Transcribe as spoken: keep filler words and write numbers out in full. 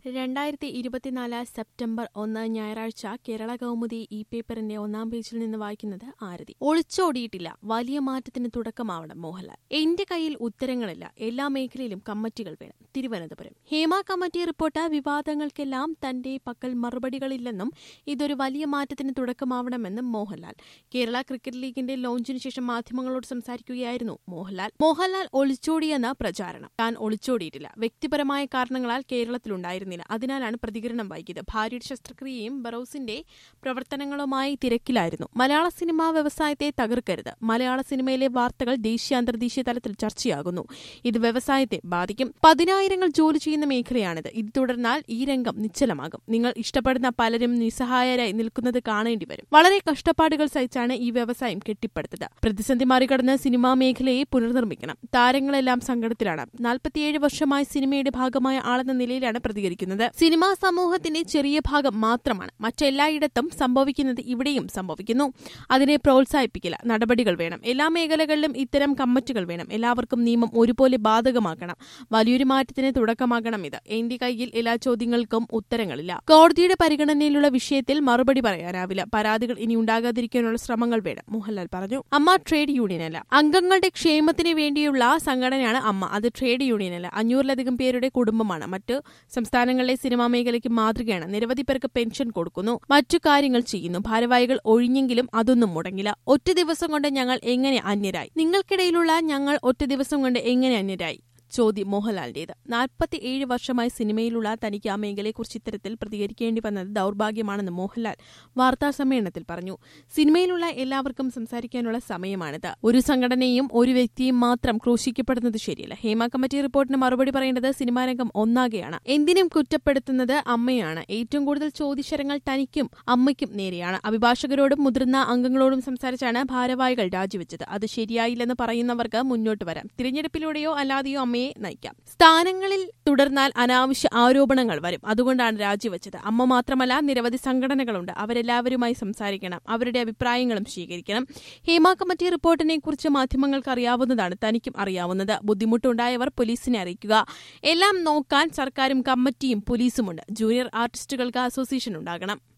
രണ്ടായിരത്തി ഇരുപത്തിനാല് സെപ്റ്റംബർ ഒന്ന് ഞായറാഴ്ച കേരള കൗമുദി ഈ പേപ്പറിന്റെ ഒന്നാം പേജിൽ നിന്ന് വായിക്കുന്നത് ആരതി. ഒളിച്ചോടിയിട്ടില്ല, വലിയ മാറ്റത്തിന് തുടക്കമാവണം മോഹൻലാൽ. എന്റെ കയ്യിൽ ഉത്തരങ്ങളില്ല, എല്ലാ മേഖലയിലും കമ്മിറ്റികൾ വേണം. തിരുവനന്തപുരം. ഹേമ കമ്മിറ്റി റിപ്പോർട്ട് വിവാദങ്ങൾക്കെല്ലാം തന്റെ പക്കൽ മറുപടികളില്ലെന്നും ഇതൊരു വലിയ മാറ്റത്തിന് തുടക്കമാവണമെന്നും മോഹൻലാൽ. കേരള ക്രിക്കറ്റ് ലീഗിന്റെ ലോഞ്ചിനു ശേഷം മാധ്യമങ്ങളോട് സംസാരിക്കുകയായിരുന്നു മോഹൻലാൽ. മോഹൻലാൽ ഒളിച്ചോടിയെന്ന പ്രചാരണം. താൻ ഒളിച്ചോടിയിട്ടില്ല, വ്യക്തിപരമായ കാരണങ്ങളാൽ കേരളത്തിലുണ്ടായിരുന്നില്ല, അതിനാലാണ് പ്രതികരണം വൈകിയത്. ഭാര്യയുടെ ശസ്ത്രക്രിയയും ബറോസിന്റെ പ്രവർത്തനങ്ങളുമായി തിരക്കിലായിരുന്നു. മലയാള സിനിമാ വ്യവസായത്തെ തകർക്കരുത്. മലയാള സിനിമയിലെ വാർത്തകൾ ദേശീയ അന്തർദേശീയ തലത്തിൽ ചർച്ചയാകുന്നു. ഇത് വ്യവസായത്തെ ബാധിക്കും. പതിനായിരങ്ങൾ ജോലി ചെയ്യുന്ന മേഖലയാണിത്. ഇത് തുടർന്നാൽ ഈ രംഗം നിശ്ചലമാകും. നിങ്ങൾ ഇഷ്ടപ്പെടുന്ന പലരും നിസ്സഹായരായി നിൽക്കുന്നത് കാണേണ്ടി വരും. വളരെ കഷ്ടപ്പാടുകൾ സഹിച്ചാണ് ഈ വ്യവസായം കെട്ടിപ്പടുത്തത്. പ്രതിസന്ധി മറികടന്ന് സിനിമാ മേഖലയെ പുനർനിർമ്മിക്കണം. താരങ്ങളെല്ലാം സങ്കടത്തിലാണ്. നാൽപ്പത്തിയേഴ് വർഷമായി സിനിമയുടെ ഭാഗമായ ആളെന്ന നിലയിലാണ് പ്രതികരിക്കുന്നത്. സിനിമാ സമൂഹത്തിന്റെ ചെറിയ ഭാഗം മാത്രമാണ്. മറ്റെല്ലായിടത്തും സംഭവിക്കുന്നത് ഇവിടെയും സംഭവിക്കുന്നു. അതിനെ പ്രോത്സാഹിപ്പിക്കില്ല. നടപടികൾ വേണം. എല്ലാ മേഖലകളിലും ഇത്തരം കമ്മിറ്റികൾ വേണം. എല്ലാവർക്കും നിയമം ഒരുപോലെ ബാധകമാക്കണം. വലിയൊരു മാറ്റത്തിന് തുടക്കമാകണം ഇത്. എന്റെ കയ്യിൽ എല്ലാ ചോദ്യങ്ങൾക്കും ഉത്തരങ്ങളില്ല. കോടതിയുടെ പരിഗണനയിലുള്ള വിഷയത്തിൽ മറുപടി പറയാനാവില്ല. പരാതികൾ ഇനി ഉണ്ടാകാതിരിക്കാനുള്ള ശ്രമങ്ങൾ വേണം, മോഹൻലാൽ പറഞ്ഞു. അമ്മ ട്രേഡ് യൂണിയനല്ല. അംഗങ്ങളുടെ ക്ഷേമത്തിന് വേണ്ടിയുള്ള സംഘടനയാണ് അമ്മ. അത് ട്രേഡ് യൂണിയനല്ല. അഞ്ഞൂറിലധികം പേരുടെ കുടുംബമാണ്. മറ്റ് സംസ്ഥാനങ്ങളിലെ സിനിമാ മേഖലയ്ക്ക് മാതൃകയാണ്. നിരവധി പേർക്ക് പെൻഷൻ കൊടുക്കുന്നു, മറ്റു കാര്യങ്ങൾ ചെയ്യുന്നു. ഭാരവാഹികൾ ഒഴിഞ്ഞെങ്കിലും അതൊന്നും മുടങ്ങില്ല. ഒറ്റ ദിവസം കൊണ്ട് ഞങ്ങൾ എങ്ങനെ അന്യരായി? നിങ്ങൾക്കിടയിലുള്ള ഞങ്ങൾ ഒറ്റ ദിവസം കൊണ്ട് എങ്ങനെ അന്യരായി? ചോദ്യം മോഹൻലാലിന്റേത്. നാൽപ്പത്തി ഏഴ് വർഷമായി സിനിമയിലുള്ള തനിക്ക് ആ മേഖലയെക്കുറിച്ച് ഇത്തരത്തിൽ പ്രതികരിക്കേണ്ടി വന്നത് ദൌർഭാഗ്യമാണെന്ന് മോഹൻലാൽ വാർത്താ സമ്മേളനത്തിൽ പറഞ്ഞു. സിനിമയിലുള്ള എല്ലാവർക്കും സംസാരിക്കാനുള്ള സമയമാണിത്. ഒരു സംഘടനയും ഒരു വ്യക്തിയും മാത്രം ക്രൂശിക്കപ്പെടുന്നത് ശരിയല്ല. ഹേമ കമ്മിറ്റി റിപ്പോർട്ടിന് മറുപടി പറയേണ്ടത് സിനിമാരംഗം ഒന്നാകെയാണ്. എന്തിനും കുറ്റപ്പെടുത്തുന്നത് അമ്മയാണ്. ഏറ്റവും കൂടുതൽ ചോദ്യശരങ്ങൾ തനിക്കും അമ്മയ്ക്കും നേരെയാണ്. അഭിഭാഷകരോടും മുതിർന്ന അംഗങ്ങളോടും സംസാരിച്ചാണ് ഭാരവാഹികൾ രാജിവെച്ചത്. അത് ശരിയായില്ലെന്ന് പറയുന്നവർക്ക് മുന്നോട്ട് വരാം. തിരഞ്ഞെടുപ്പിലൂടെയോ അല്ലാതെയോ അമ്മയെ നയിക്കാം. സ്ഥാനങ്ങളിൽ തുടർന്നാൽ അനാവശ്യ ആരോപണങ്ങൾ വരും. അതുകൊണ്ടാണ് രാജിവെച്ചത്. അമ്മ മാത്രമല്ല, നിരവധി സംഘടനകളുണ്ട്. അവരെല്ലാവരുമായി സംസാരിക്കണം. അവരുടെ അഭിപ്രായങ്ങളും സ്വീകരിക്കണം. ഹേമ കമ്മിറ്റി റിപ്പോർട്ടിനെ കുറിച്ച് മാധ്യമങ്ങൾക്ക് അറിയാവുന്നതാണ്, തനിക്കും അറിയാവുന്നത്. ബുദ്ധിമുട്ടുണ്ടായവർ പോലീസിനെ അറിയിക്കുക. എല്ലാം നോക്കാൻ സർക്കാരും കമ്മിറ്റിയും പോലീസുമുണ്ട്. ജൂനിയർ ആർട്ടിസ്റ്റുകൾക്ക് അസോസിയേഷൻ ഉണ്ടാകണം.